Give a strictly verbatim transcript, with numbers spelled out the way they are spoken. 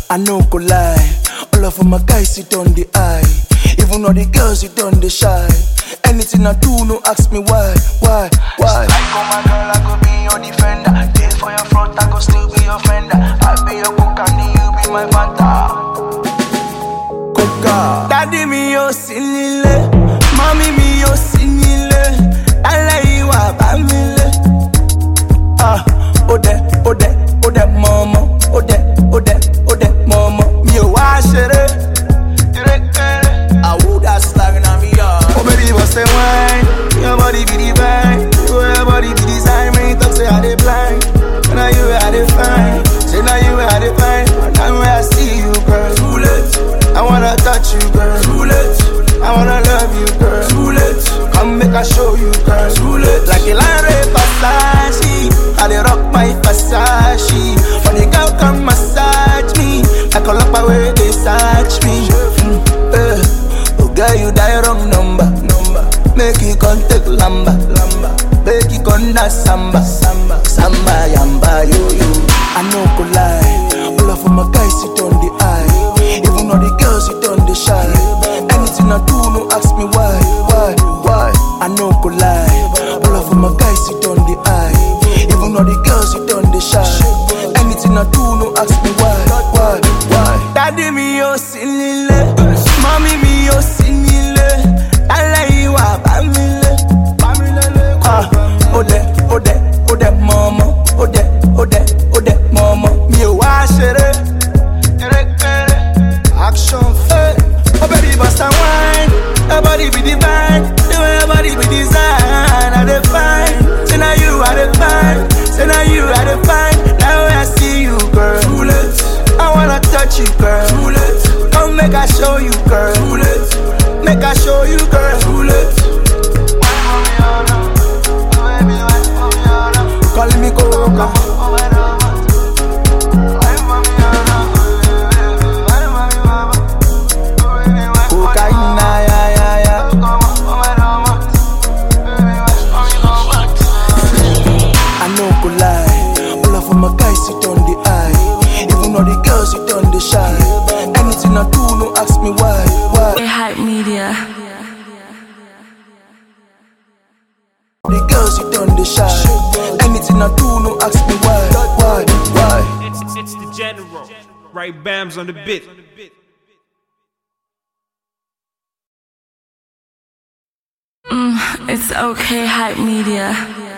I no go lie. All of my guys sit on the eye. Even all the girls sit on the shy. Anything I do, no ask me why, why, why. I call my girl, I go be your defender. Day for your front, I go still be your fender. I be your cook and you be my Fanta. Coca. Daddy mi yo sinile, mommy mi yo sinile. Dale iwa bamile. Ah, ode, ode, ode, mama, ode, ode, ode, mama. Mi yo wa shere. I would have slagging on me yard. Oh baby, what's the wine? Your body be the vine. Your body be design. Me talk say I dey blind. Now you I dey fine. Say now you I dey fine. Now when I see you, girl, too late. I wanna touch you, girl, too late. I wanna love you, girl, too late. Come make I show you, girl, too late. Like a line Versace, I dey rock my Versace. For the girl come massage me, I call up my way they search me. Mm, eh. Girl, you die wrong number, number. Make you contact lamba, lamba. Make you con dance samba, samba, samba, yamba, yo, yo. I no go lie. All of my guys sit on the eye. Even all the girls sit on the shy. Anything I do, no ask me why, why, why. I no go lie. All of my guys sit on the eye. Even all the girls sit on the shy. Anything I do, no ask me why, why, why. Daddy mi yo sinile, mommy mi yo sinile. Dale iwa bamile, bamile. Ah, ode, ode, ode, mama, ode, ode, ode, mama. Mi yo wa shere, action, hey. Oh baby, bust a wine. Your body be divine. The way your body be designed, I define. Say now you I define. Say now you I define. Now when I see you, girl, too late. I wanna touch you, girl, too late. Come make I show you, girl, too late. Make I show you, girl, too late. Calling me Coca. My guys sit on the eye. Even all the girls sit on the shy. Anything I do, no ask me why, why. Hype Media. The girls sit on the shy. Anything I do, no ask me why, why, why. It's, it's, it's the general. Right Bams on the bit. Mm, it's okay, Hype Media.